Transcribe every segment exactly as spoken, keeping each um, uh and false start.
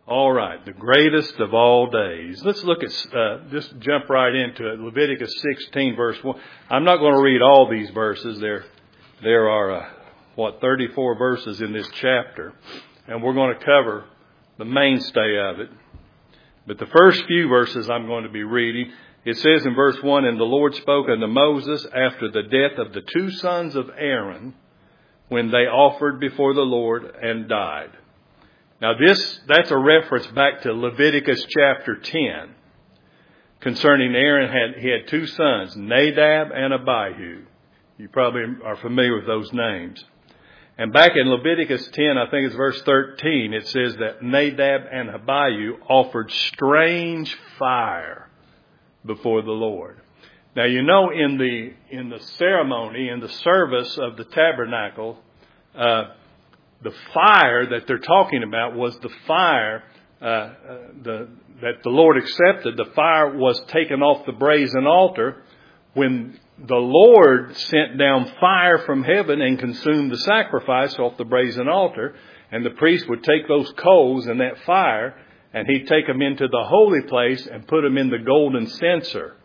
All right, the greatest of all days. Let's look at, uh, just jump right into it. Leviticus sixteen, verse one. I'm not going to read all these verses. There, there are, uh, what, thirty-four verses in this chapter. And we're going to cover the mainstay of it. But the first few verses I'm going to be reading, it says in verse one, "And the Lord spoke unto Moses after the death of the two sons of Aaron, when they offered before the Lord and died." Now this, that's a reference back to Leviticus chapter ten concerning Aaron. Had, he had two sons, Nadab and Abihu. You probably are familiar with those names. And back in Leviticus ten, I think it's verse thirteen, it says that Nadab and Abihu offered strange fire before the Lord. Now, you know, in the, in the ceremony, in the service of the tabernacle, uh, the fire that they're talking about was the fire uh, uh, the, that the Lord accepted. The fire was taken off the brazen altar when the Lord sent down fire from heaven and consumed the sacrifice off the brazen altar. And the priest would take those coals and that fire, and he'd take them into the holy place and put them in the golden censer.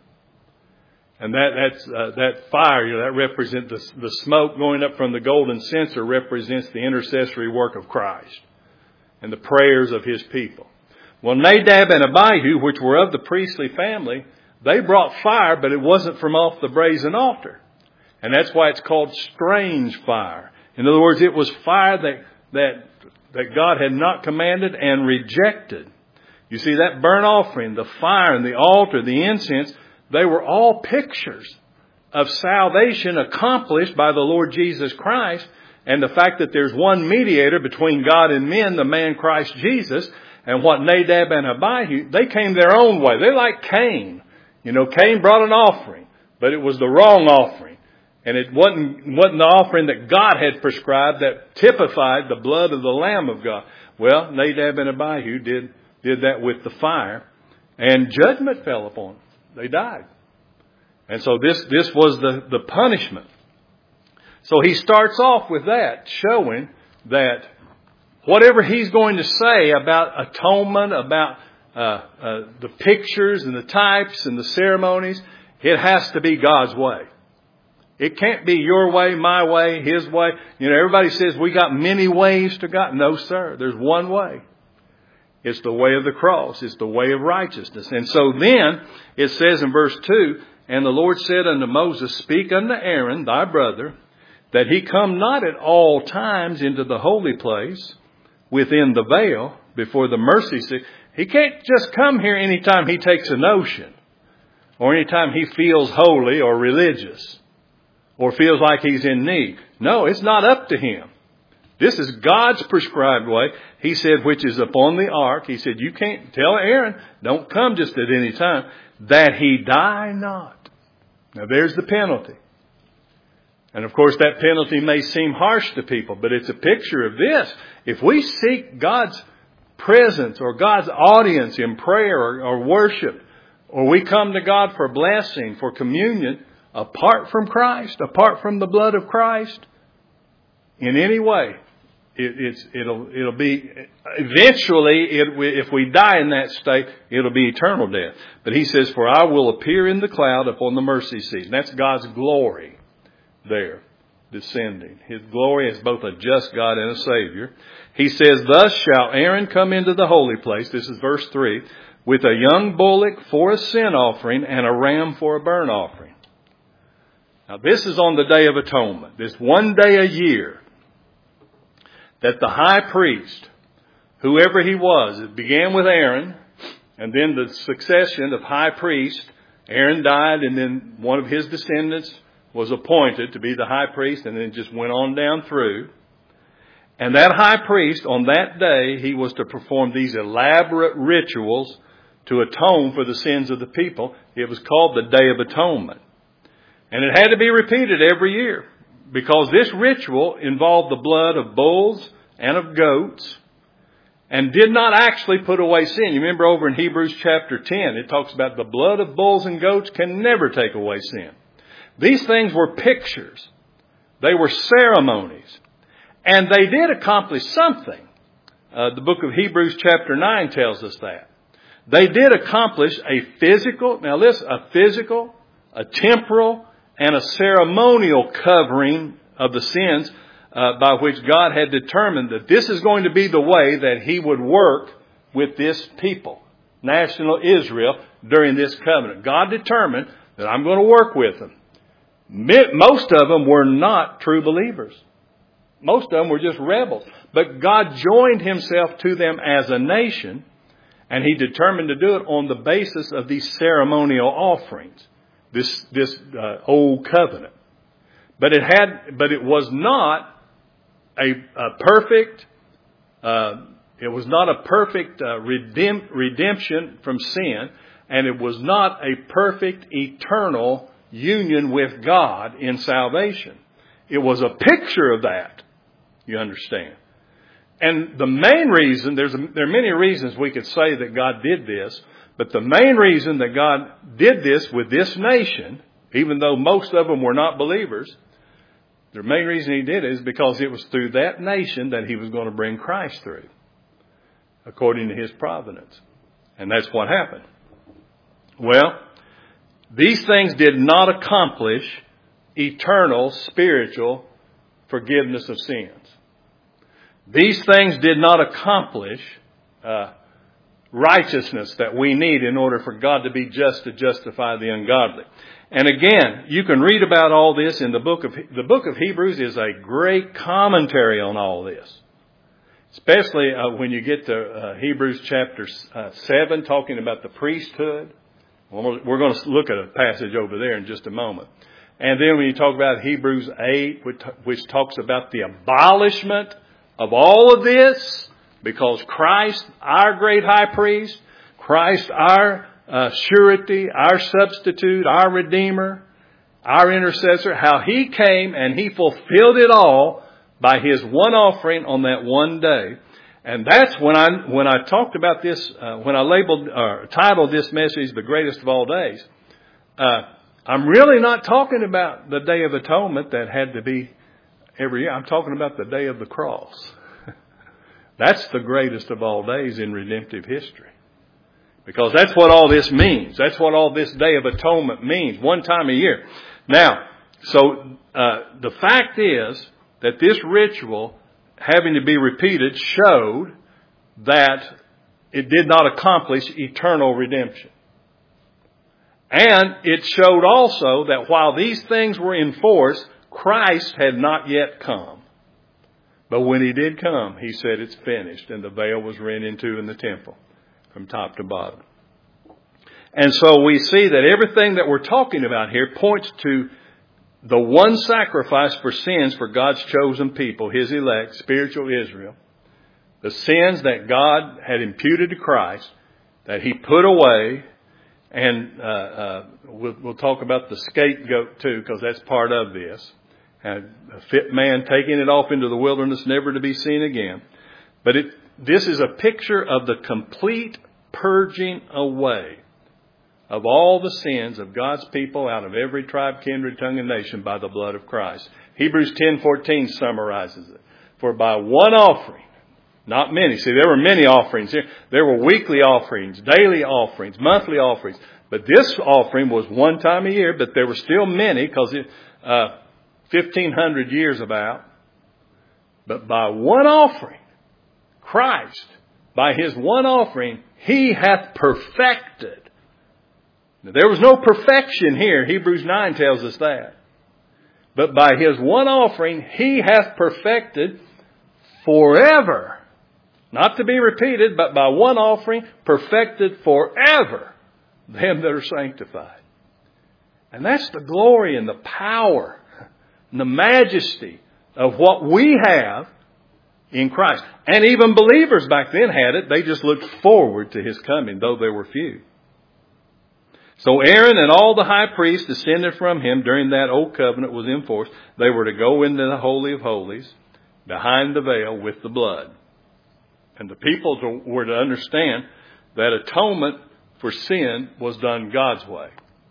And that that's, uh, that fire, you know, that represents the, the smoke going up from the golden censer represents the intercessory work of Christ and the prayers of his people. Well, Nadab and Abihu, which were of the priestly family, they brought fire, but it wasn't from off the brazen altar. And that's why it's called strange fire. In other words, it was fire that, that, that God had not commanded and rejected. You see, that burnt offering, the fire and the altar, the incense, they were all pictures of salvation accomplished by the Lord Jesus Christ, and the fact that there's one mediator between God and men, the man Christ Jesus. And what Nadab and Abihu, they came their own way. They're like Cain. You know, Cain brought an offering, but it was the wrong offering. And it wasn't, wasn't the offering that God had prescribed that typified the blood of the Lamb of God. Well, Nadab and Abihu did, did that with the fire, and judgment fell upon them. They died. And so this, this was the, the punishment. So he starts off with that, showing that whatever he's going to say about atonement, about uh, uh, the pictures and the types and the ceremonies, it has to be God's way. It can't be your way, my way, his way. You know, everybody says we got many ways to God. No, sir. There's one way. It's the way of the cross. It's the way of righteousness. And so then it says in verse two, "And the Lord said unto Moses, Speak unto Aaron, thy brother, that he come not at all times into the holy place within the veil before the mercy seat." He can't just come here anytime he takes a notion or anytime he feels holy or religious or feels like he's in need. No, it's not up to him. This is God's prescribed way. He said, which is upon the ark. He said, you can't tell Aaron, don't come just at any time, that he die not. Now there's the penalty. And of course that penalty may seem harsh to people, but it's a picture of this. If we seek God's presence or God's audience in prayer or, or worship, or we come to God for blessing, for communion, apart from Christ, apart from the blood of Christ, in any way, It, it's, it'll, it'll be, eventually, it, if we die in that state, it'll be eternal death. But he says, "For I will appear in the cloud upon the mercy seat." And that's God's glory there, descending. His glory as both a just God and a Savior. He says, "Thus shall Aaron come into the holy place," this is verse three, "with a young bullock for a sin offering and a ram for a burnt offering." Now this is on the Day of Atonement. This one day a year that the high priest, whoever he was, it began with Aaron, and then the succession of high priests, Aaron died, and then one of his descendants was appointed to be the high priest, and then just went on down through. And that high priest, on that day, he was to perform these elaborate rituals to atone for the sins of the people. It was called the Day of Atonement. And it had to be repeated every year, because this ritual involved the blood of bulls and of goats and did not actually put away sin. You remember over in Hebrews chapter ten, it talks about the blood of bulls and goats can never take away sin. These things were pictures. They were ceremonies. And they did accomplish something. Uh, the book of Hebrews chapter nine tells us that. They did accomplish a physical, now listen, a physical, a temporal, and a ceremonial covering of the sins uh, by which God had determined that this is going to be the way that He would work with this people, national Israel, during this covenant. God determined that I'm going to work with them. Most of them were not true believers. Most of them were just rebels. But God joined Himself to them as a nation, and He determined to do it on the basis of these ceremonial offerings, this this uh, old covenant. But it had, but it was not a, a perfect. Uh, it was not a perfect uh, redemp- redemption from sin, and it was not a perfect eternal union with God in salvation. It was a picture of that. You understand? And the main reason, there's a, there are many reasons we could say that God did this, but the main reason that God did this with this nation, even though most of them were not believers, the main reason He did it is because it was through that nation that He was going to bring Christ through, according to His providence. And that's what happened. Well, these things did not accomplish eternal spiritual forgiveness of sins. These things did not accomplish uh, righteousness that we need in order for God to be just to justify the ungodly. And again, you can read about all this in the book of the book of Hebrews is a great commentary on all this. Especially uh, when you get to uh, Hebrews chapter uh, seven, talking about the priesthood. We're going to look at a passage over there in just a moment. And then when you talk about Hebrews eight, which talks about the abolishment of all of this, because Christ, our great high priest, Christ, our uh, surety, our substitute, our redeemer, our intercessor, how He came and He fulfilled it all by His one offering on that one day. And that's when I when I talked about this, uh, when I labeled or titled this message, The Greatest of All Days. Uh, I'm really not talking about the Day of Atonement that had to be every year. I'm talking about the day of the cross. That's the greatest of all days in redemptive history. Because that's what all this means. That's what all this Day of Atonement means. One time a year. Now, so uh, the fact is that this ritual having to be repeated showed that it did not accomplish eternal redemption. And it showed also that while these things were in force, Christ had not yet come. But when He did come, He said it's finished, and the veil was rent in two in the temple from top to bottom. And so we see that everything that we're talking about here points to the one sacrifice for sins for God's chosen people, His elect, spiritual Israel. The sins that God had imputed to Christ, that He put away. And uh, uh, we'll, we'll talk about the scapegoat too, because that's part of this. And a fit man taking it off into the wilderness, never to be seen again. But it, this is a picture of the complete purging away of all the sins of God's people out of every tribe, kindred, tongue, and nation by the blood of Christ. Hebrews ten fourteen summarizes it. For by one offering, not many. See, there were many offerings here. There were weekly offerings, daily offerings, monthly offerings. But this offering was one time a year, but there were still many because it, uh, fifteen hundred years about. But by one offering, Christ, by His one offering, He hath perfected. Now, there was no perfection here. Hebrews nine tells us that. But by His one offering, He hath perfected forever. Not to be repeated, but by one offering, perfected forever them that are sanctified. And that's the glory and the power and the majesty of what we have in Christ. And even believers back then had it. They just looked forward to His coming, though there were few. So Aaron and all the high priests descended from him during that old covenant was in force. They were to go into the Holy of Holies behind the veil with the blood. And the people to, were to understand that atonement for sin was done God's way.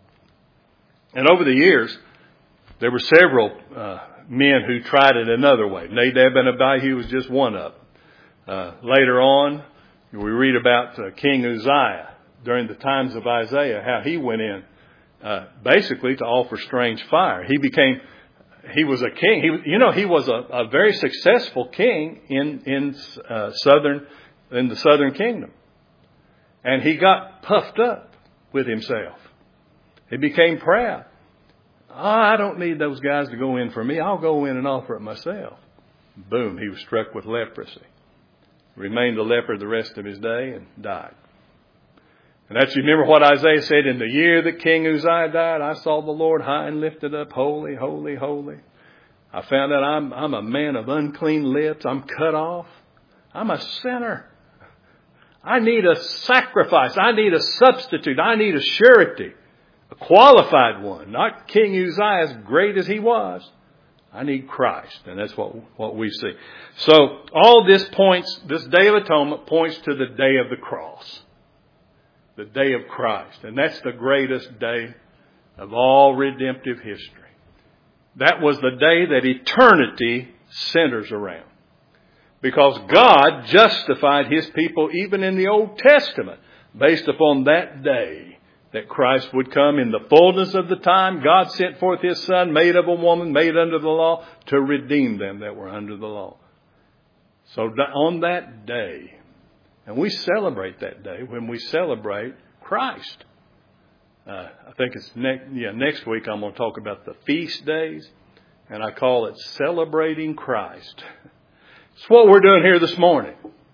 And over the years, there were several uh, men who tried it another way. Nadab and Abihu was just one of them. Uh, later on, we read about uh, King Uzziah during the times of Isaiah, how he went in uh, basically to offer strange fire. He became, he was a king. He, you know, he was a, a very successful king in in uh, southern in the southern kingdom, and he got puffed up with himself. He became proud. Oh, I don't need those guys to go in for me. I'll go in and offer it myself. Boom! He was struck with leprosy. Remained a leper the rest of his day and died. And that's, you remember what Isaiah said, in the year that King Uzziah died, I saw the Lord high and lifted up, holy, holy, holy. I found out I'm, I'm a man of unclean lips. I'm cut off. I'm a sinner. I need a sacrifice. I need a substitute. I need a surety, a qualified one, not King Uzziah, as great as he was. I need Christ. And that's what, what we see. So all this points, this Day of Atonement points to the day of the cross. The day of Christ. And that's the greatest day of all redemptive history. That was the day that eternity centers around. Because God justified His people even in the Old Testament based upon that day that Christ would come in the fullness of the time. God sent forth His Son, made of a woman, made under the law, to redeem them that were under the law. So on that day, and we celebrate that day when we celebrate Christ. Uh, I think it's next, yeah, next week I'm going to talk about the feast days, and I call it Celebrating Christ. It's what we're doing here this morning.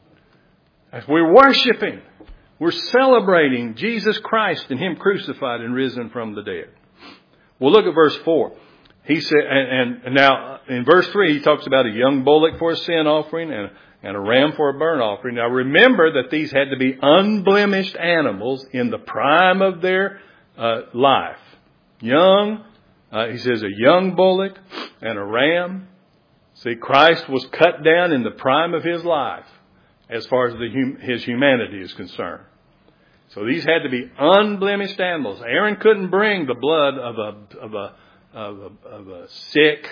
As we're worshiping, we're celebrating Jesus Christ and Him crucified and risen from the dead. Well, look at verse four. He said, and, and now in verse three, he talks about a young bullock for a sin offering and, and a ram for a burnt offering. Now remember that these had to be unblemished animals in the prime of their uh, life. Young, uh, he says a young bullock and a ram. See, Christ was cut down in the prime of His life as far as the hum, His humanity is concerned. So these had to be unblemished animals. Aaron couldn't bring the blood of a, of a, of a, of a sick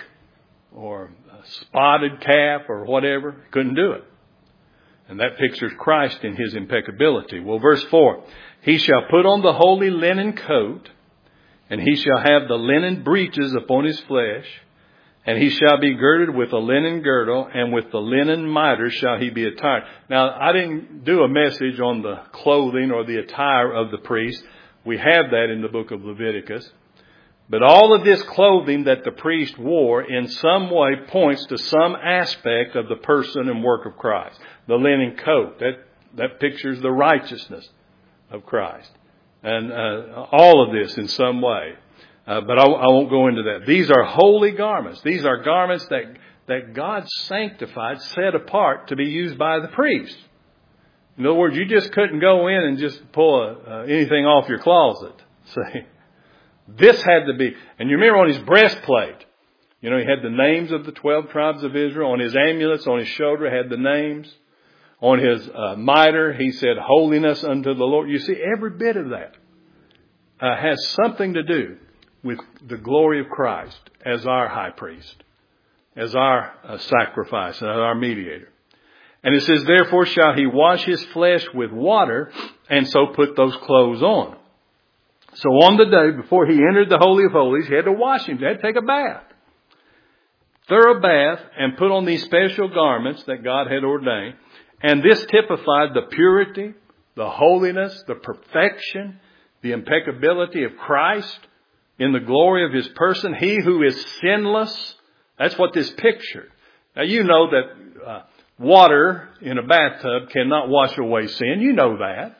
or a spotted calf or whatever. He couldn't do it. And that pictures Christ in His impeccability. Well, verse four, He shall put on the holy linen coat, and he shall have the linen breeches upon his flesh, and he shall be girded with a linen girdle, and with the linen mitre shall he be attired. Now, I didn't do a message on the clothing or the attire of the priest. We have that in the book of Leviticus. But all of this clothing that the priest wore in some way points to some aspect of the person and work of Christ. The linen coat, that, that pictures the righteousness of Christ. And uh, all of this in some way. Uh, but I, I won't go into that. These are holy garments. These are garments that, that God sanctified, set apart to be used by the priest. In other words, you just couldn't go in and just pull a, uh, anything off your closet. See? This had to be, and you remember on his breastplate, you know, he had the names of the twelve tribes of Israel. On his amulets, on his shoulder, had the names. On his uh, mitre, he said, holiness unto the Lord. You see, every bit of that uh, has something to do with the glory of Christ as our high priest, as our uh, sacrifice, and as our mediator. And it says, therefore shall he wash his flesh with water, and so put those clothes on. So on the day before he entered the Holy of Holies, he had to wash him. He had to take a bath. Thorough bath, and put on these special garments that God had ordained. And this typified the purity, the holiness, the perfection, the impeccability of Christ in the glory of His person. He who is sinless. That's what this pictured. Now you know that uh, water in a bathtub cannot wash away sin. You know that.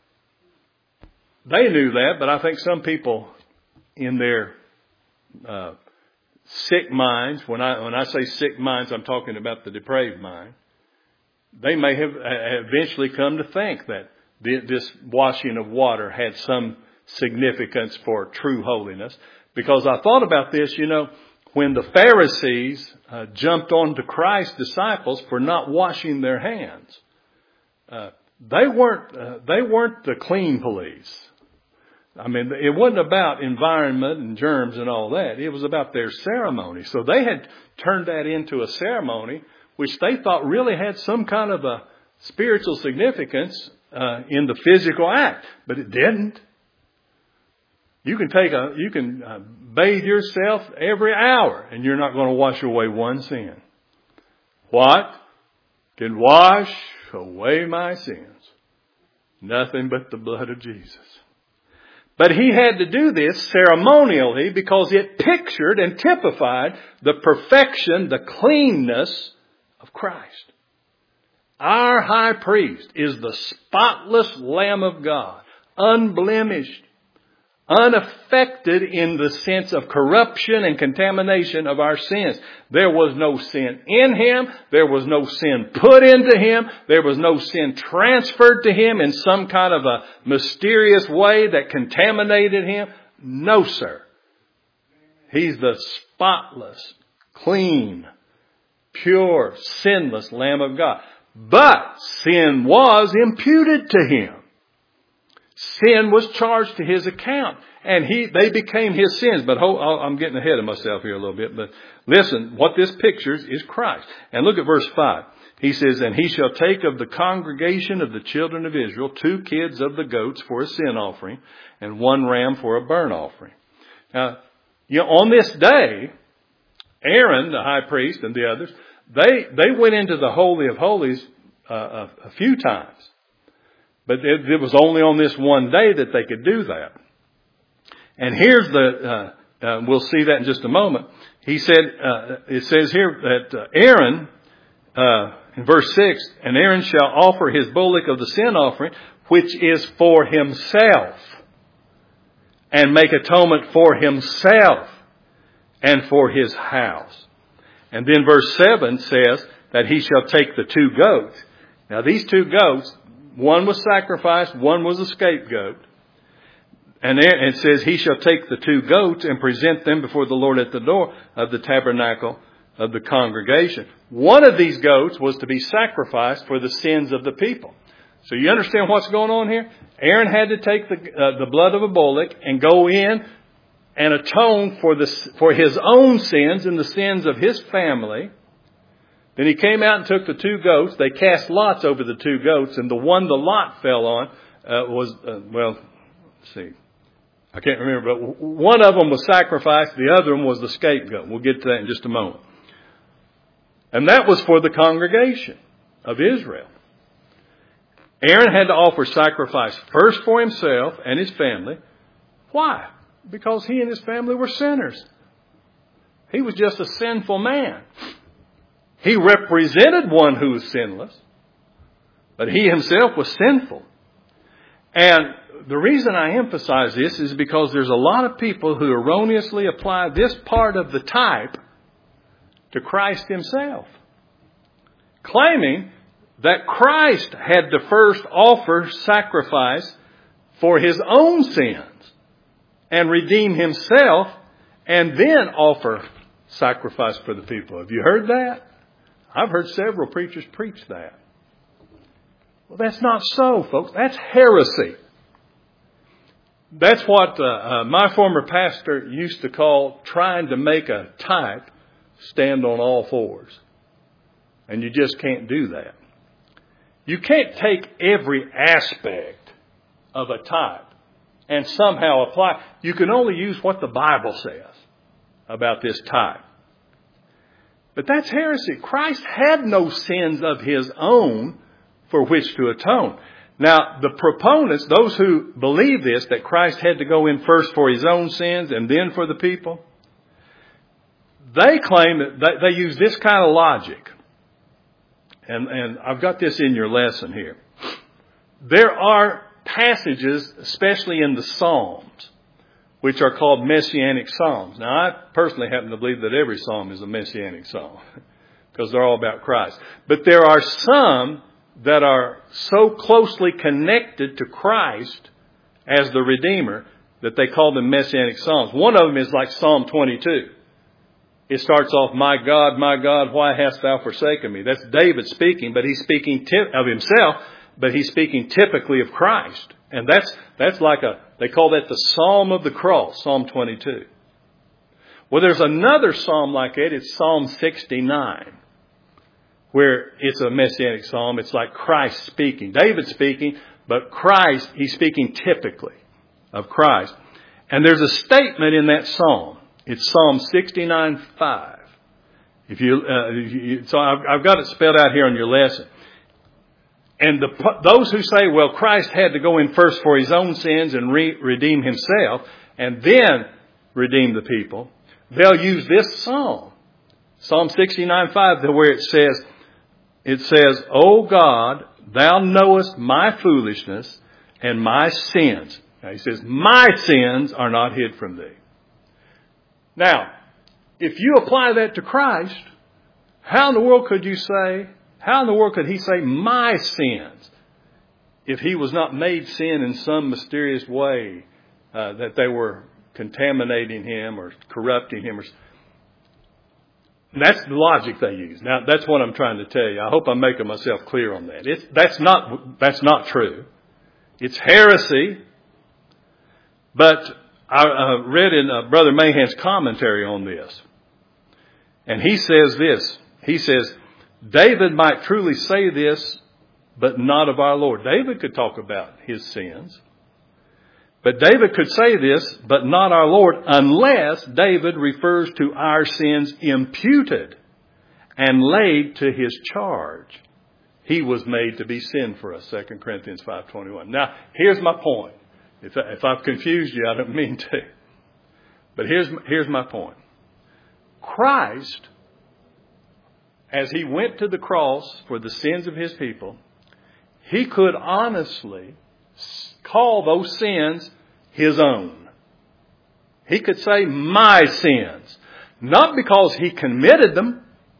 They knew that, but I think some people in their uh, sick minds, when I when I say sick minds, I'm talking about the depraved mind, they may have eventually come to think that this washing of water had some significance for true holiness. Because I thought about this, you know, when the Pharisees uh, jumped on to Christ's disciples for not washing their hands, uh, they weren't uh, they weren't the clean police. I mean, it wasn't about environment and germs and all that. It was about their ceremony. So they had turned that into a ceremony which they thought really had some kind of a, spiritual significance uh, in the physical act, but it didn't. You can take a, you can uh, bathe yourself every hour, and you're not going to wash away one sin. What can wash away my sins? Nothing but the blood of Jesus. But he had to do this ceremonially because it pictured and typified the perfection, the cleanness of Christ. Our high priest is the spotless Lamb of God, unblemished, unaffected in the sense of corruption and contamination of our sins. There was no sin in him. There was no sin put into him. There was no sin transferred to him in some kind of a mysterious way that contaminated him. No, sir. He's the spotless, clean, pure, sinless Lamb of God. But sin was imputed to him. Sin was charged to his account, and he they became his sins. But hold, I'm getting ahead of myself here a little bit. But listen, what this pictures is Christ. And look at verse five. He says, "And he shall take of the congregation of the children of Israel two kids of the goats for a sin offering, and one ram for a burnt offering." Now, you know, on this day, Aaron, the high priest, and the others, they they went into the Holy of Holies uh, a, a few times. But it, it was only on this one day that they could do that. And here's the, uh, uh, we'll see that in just a moment. He said, uh, it says here that uh, Aaron, uh, in verse six, "And Aaron shall offer his bullock of the sin offering, which is for himself, and make atonement for himself and for his house." And then verse seven says that he shall take the two goats. Now these two goats, one was sacrificed, one was a scapegoat. And it says, "He shall take the two goats and present them before the Lord at the door of the tabernacle of the congregation." One of these goats was to be sacrificed for the sins of the people. So you understand what's going on here? Aaron had to take the, uh, the blood of a bullock and go in and atone for the, for his own sins and the sins of his family. Then he came out and took the two goats. They cast lots over the two goats, and the one the lot fell on uh, was, uh, well, let's see. I can't remember, but one of them was sacrificed. The other one was the scapegoat. We'll get to that in just a moment. And that was for the congregation of Israel. Aaron had to offer sacrifice first for himself and his family. Why? Because he and his family were sinners. He was just a sinful man. He represented one who was sinless, but he himself was sinful. And the reason I emphasize this is because there's a lot of people who erroneously apply this part of the type to Christ himself, claiming that Christ had to first offer sacrifice for his own sins and redeem himself and then offer sacrifice for the people. Have you heard that? I've heard several preachers preach that. Well, that's not so, folks. That's heresy. That's what uh, uh, my former pastor used to call trying to make a type stand on all fours. And you just can't do that. You can't take every aspect of a type and somehow apply. You can only use what the Bible says about this type. But that's heresy. Christ had no sins of his own for which to atone. Now, the proponents, those who believe this, that Christ had to go in first for his own sins and then for the people, they claim that they use this kind of logic. And, and I've got this in your lesson here. There are passages, especially in the Psalms, which are called Messianic Psalms. Now, I personally happen to believe that every Psalm is a Messianic Psalm because they're all about Christ. But there are some that are so closely connected to Christ as the Redeemer that they call them Messianic Psalms. One of them is like Psalm twenty-two. It starts off, "My God, my God, why hast thou forsaken me?" That's David speaking, but he's speaking of himself, but he's speaking typically of Christ. And that's that's like a, they call that the Psalm of the Cross, Psalm twenty-two. Well, there's another psalm like it. It's Psalm sixty-nine, where it's a messianic psalm. It's like Christ speaking. David speaking, but Christ, he's speaking typically of Christ. And there's a statement in that psalm. It's Psalm sixty-nine five. If you, uh, you, so I've, I've got it spelled out here on your lesson. And the, those who say, well, Christ had to go in first for his own sins and re- redeem himself and then redeem the people, they'll use this psalm, Psalm sixty-nine five, where it says, it says, O God, thou knowest my foolishness and my sins. Now he says, my sins are not hid from thee. Now, if you apply that to Christ, how in the world could you say, how in the world could he say my sins if he was not made sin in some mysterious way uh, that they were contaminating him or corrupting him? Or, that's the logic they use. Now, that's what I'm trying to tell you. I hope I'm making myself clear on that. It's, that's not, that's not true. It's heresy. But I uh, read in uh, Brother Mahan's commentary on this. And he says this. He says, David might truly say this, but not of our Lord. David could talk about his sins. But David could say this, but not our Lord, unless David refers to our sins imputed and laid to his charge. He was made to be sin for us, Second Corinthians five twenty-one. Now, here's my point. If, I, if I've confused you, I don't mean to. But here's, here's my point. Christ, as he went to the cross for the sins of his people, he could honestly call those sins his own. He could say, my sins. Not because he committed them,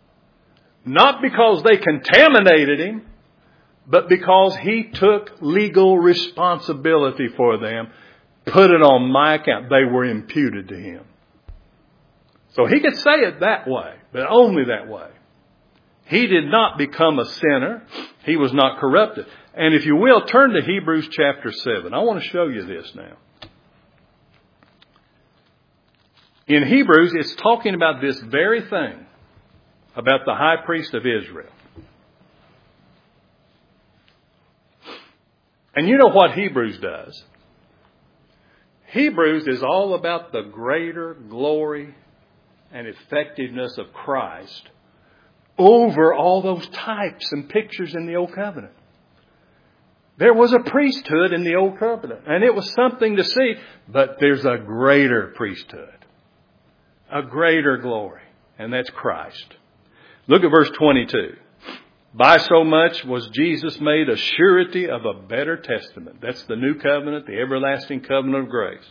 not because they contaminated him, but because he took legal responsibility for them, put it on my account. They were imputed to him. So he could say it that way, but only that way. He did not become a sinner. He was not corrupted. And if you will, turn to Hebrews chapter seven. I want to show you this now. In Hebrews, it's talking about this very thing, about the high priest of Israel. And you know what Hebrews does? Hebrews is all about the greater glory and effectiveness of Christ over all those types and pictures in the Old Covenant. There was a priesthood in the Old Covenant, and it was something to see, but there's a greater priesthood, a greater glory, and that's Christ. Look at verse twenty-two. By so much was Jesus made a surety of a better testament. That's the new covenant, the everlasting covenant of grace.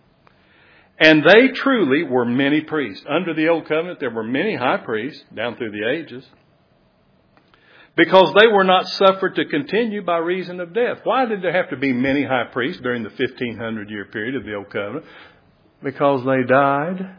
And they truly were many priests. Under the old covenant, there were many high priests down through the ages, because they were not suffered to continue by reason of death. Why did there have to be many high priests during the fifteen hundred year period of the old covenant? Because they died.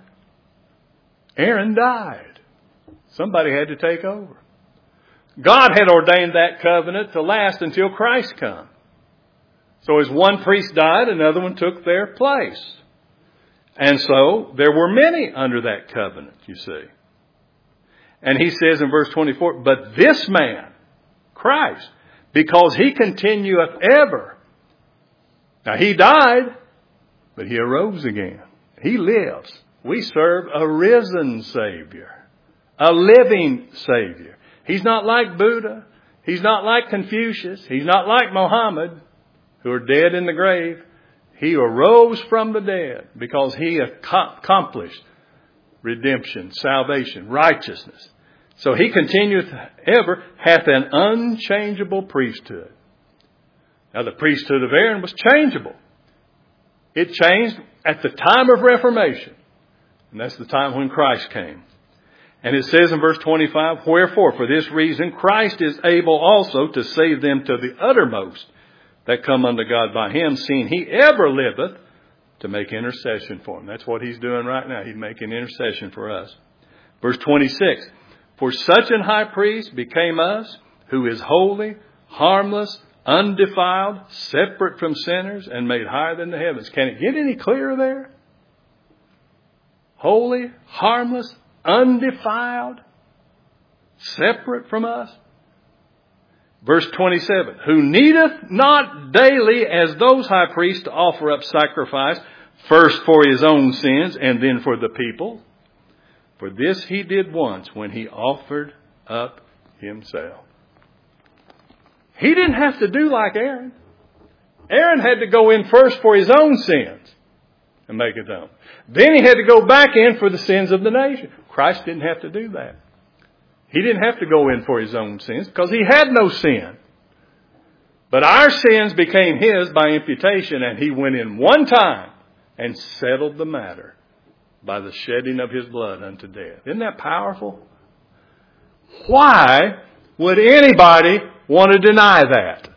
Aaron died. Somebody had to take over. God had ordained that covenant to last until Christ come. So as one priest died, another one took their place. And so there were many under that covenant, you see. And he says in verse twenty-four, but this man, Christ, because he continueth ever. Now he died, but he arose again. He lives. We serve a risen Savior, a living Savior. He's not like Buddha. He's not like Confucius. He's not like Muhammad, who are dead in the grave. He arose from the dead because he accomplished redemption, salvation, righteousness. So he continueth ever, hath an unchangeable priesthood. Now the priesthood of Aaron was changeable. It changed at the time of Reformation. And that's the time when Christ came. And it says in verse twenty-five, wherefore, for this reason, Christ is able also to save them to the uttermost that come unto God by him, seeing he ever liveth to make intercession for them. That's what he's doing right now. He's making intercession for us. Verse twenty-six, for such an high priest became us, who is holy, harmless, undefiled, separate from sinners, and made higher than the heavens. Can it get any clearer there? Holy, harmless, undefiled, separate from us. Verse twenty-seven, who needeth not daily as those high priests to offer up sacrifice, first for his own sins and then for the people. For this he did once when he offered up himself. He didn't have to do like Aaron. Aaron had to go in first for his own sins and make atonement. Then he had to go back in for the sins of the nation. Christ didn't have to do that. He didn't have to go in for his own sins because he had no sin. But our sins became his by imputation, and he went in one time and settled the matter by the shedding of his blood unto death. Isn't that powerful? Why would anybody want to deny that?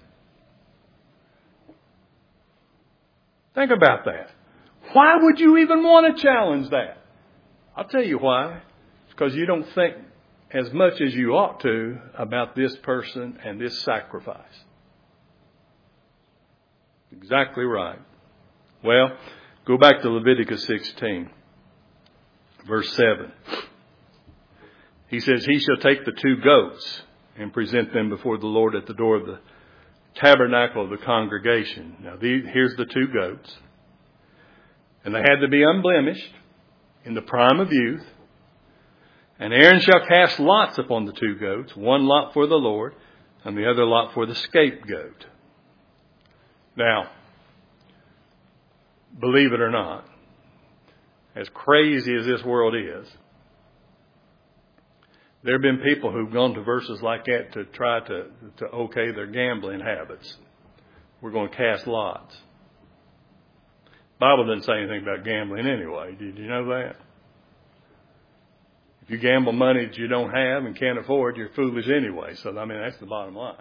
Think about that. Why would you even want to challenge that? I'll tell you why. It's because you don't think as much as you ought to about this person and this sacrifice. Exactly right. Well, go back to Leviticus sixteen, verse seven. He says, he shall take the two goats and present them before the Lord at the door of the tabernacle of the congregation. Now, these, here's the two goats. And they had to be unblemished in the prime of youth. And Aaron shall cast lots upon the two goats, one lot for the Lord and the other lot for the scapegoat. Now, believe it or not, as crazy as this world is, there have been people who've gone to verses like that to try to, to okay their gambling habits. We're going to cast lots. The Bible doesn't say anything about gambling anyway. Did you know that? If you gamble money that you don't have and can't afford, you're foolish anyway. So, I mean, that's the bottom line.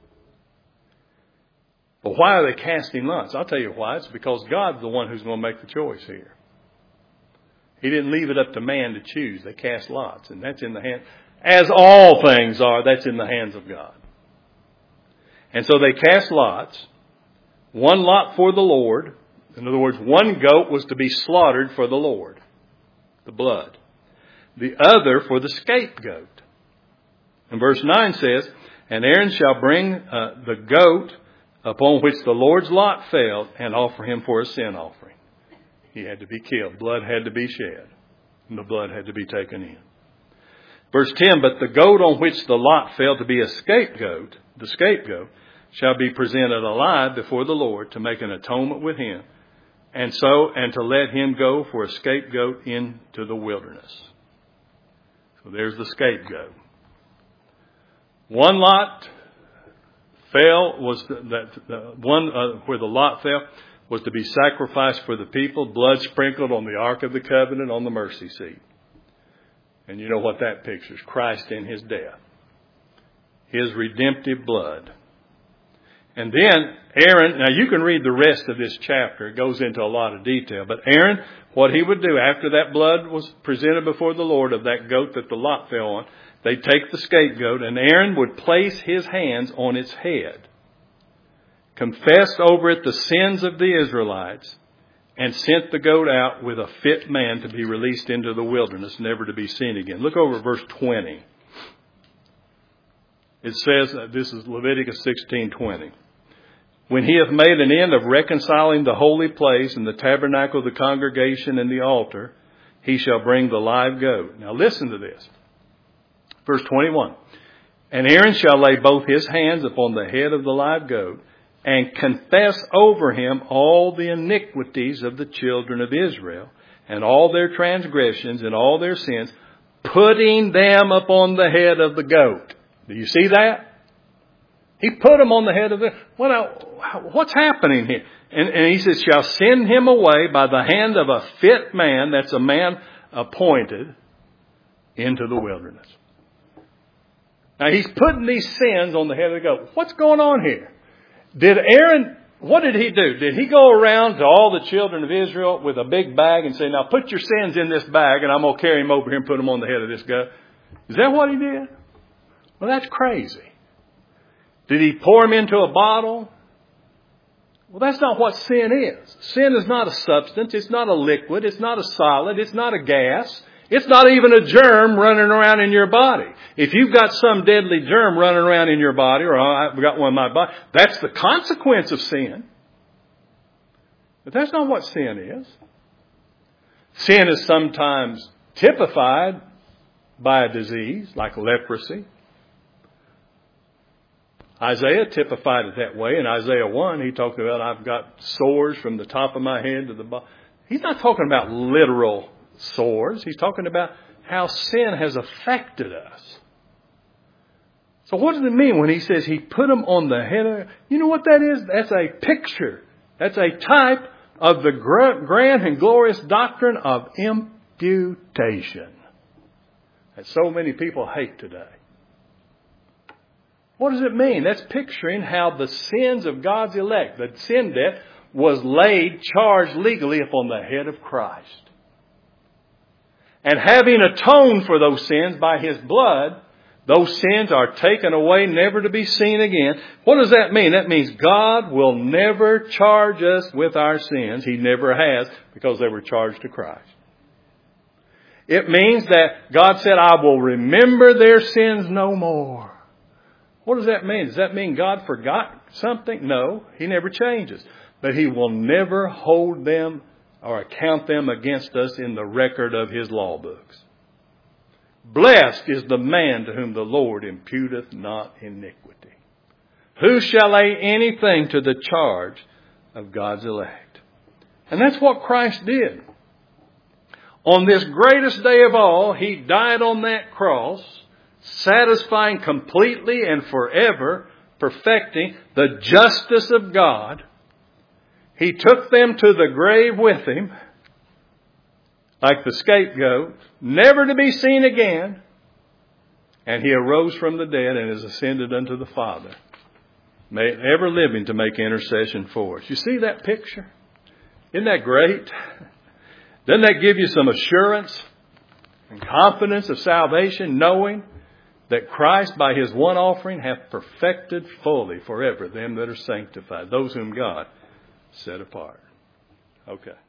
But why are they casting lots? I'll tell you why. It's because God's the one who's going to make the choice here. He didn't leave it up to man to choose. They cast lots. And that's in the hand, as all things are, that's in the hands of God. And so they cast lots. One lot for the Lord. In other words, one goat was to be slaughtered for the Lord. The blood. The other for the scapegoat. And verse nine says, and Aaron shall bring uh, the goat upon which the Lord's lot fell and offer him for a sin offering. He had to be killed. Blood had to be shed. And the blood had to be taken in. Verse ten, but the goat on which the lot fell to be a scapegoat, the scapegoat, shall be presented alive before the Lord to make an atonement with him. And so, and to let him go for a scapegoat into the wilderness. So there's the scapegoat. One lot fell was the, that the one uh, where the lot fell was to be sacrificed for the people, blood sprinkled on the Ark of the Covenant on the mercy seat. And you know what that pictures? Christ in his death. His redemptive blood. And then Aaron, now you can read the rest of this chapter. It goes into a lot of detail. But Aaron, what he would do after that blood was presented before the Lord of that goat that the lot fell on, they'd take the scapegoat and Aaron would place his hands on its head, confessed over it the sins of the Israelites, and sent the goat out with a fit man to be released into the wilderness, never to be seen again. Look over verse twenty. It says, uh, this is Leviticus sixteen twenty. When he hath made an end of reconciling the holy place and the tabernacle of the congregation and the altar, he shall bring the live goat. Now listen to this. Verse twenty-one. And Aaron shall lay both his hands upon the head of the live goat and confess over him all the iniquities of the children of Israel and all their transgressions and all their sins, putting them upon the head of the goat. Do you see that? He put them on the head of the... Well, now, what's happening here? And, and he says, shall send him away by the hand of a fit man, that's a man appointed, into the wilderness. Now, he's putting these sins on the head of the goat. What's going on here? Did Aaron, what did he do? Did he go around to all the children of Israel with a big bag and say, now put your sins in this bag and I'm going to carry them over here and put them on the head of this goat? Is that what he did? Well, that's crazy. Did he pour them into a bottle? Well, that's not what sin is. Sin is not a substance. It's not a liquid. It's not a solid. It's not a gas. It's not even a germ running around in your body. If you've got some deadly germ running around in your body, or I've got one in my body, that's the consequence of sin. But that's not what sin is. Sin is sometimes typified by a disease like leprosy. Isaiah typified it that way. In Isaiah one, he talked about, I've got sores from the top of my head to the bottom. He's not talking about literal sores. He's talking about how sin has affected us. So what does it mean when he says he put them on the head of... You know what that is? That's a picture. That's a type of the grand and glorious doctrine of imputation that so many people hate today. What does it mean? That's picturing how the sins of God's elect, the sin debt, was laid, charged legally upon the head of Christ. And having atoned for those sins by His blood, those sins are taken away, never to be seen again. What does that mean? That means God will never charge us with our sins. He never has, because they were charged to Christ. It means that God said, I will remember their sins no more. What does that mean? Does that mean God forgot something? No, He never changes. But He will never hold them or account them against us in the record of His law books. Blessed is the man to whom the Lord imputeth not iniquity. Who shall lay anything to the charge of God's elect? And that's what Christ did. On this greatest day of all, He died on that cross, satisfying completely and forever, perfecting the justice of God. He took them to the grave with Him, like the scapegoat, never to be seen again. And He arose from the dead and is ascended unto the Father, ever living to make intercession for us. You see that picture? Isn't that great? Doesn't that give you some assurance and confidence of salvation, knowing that Christ, by His one offering, hath perfected fully forever them that are sanctified, those whom God set apart? Okay.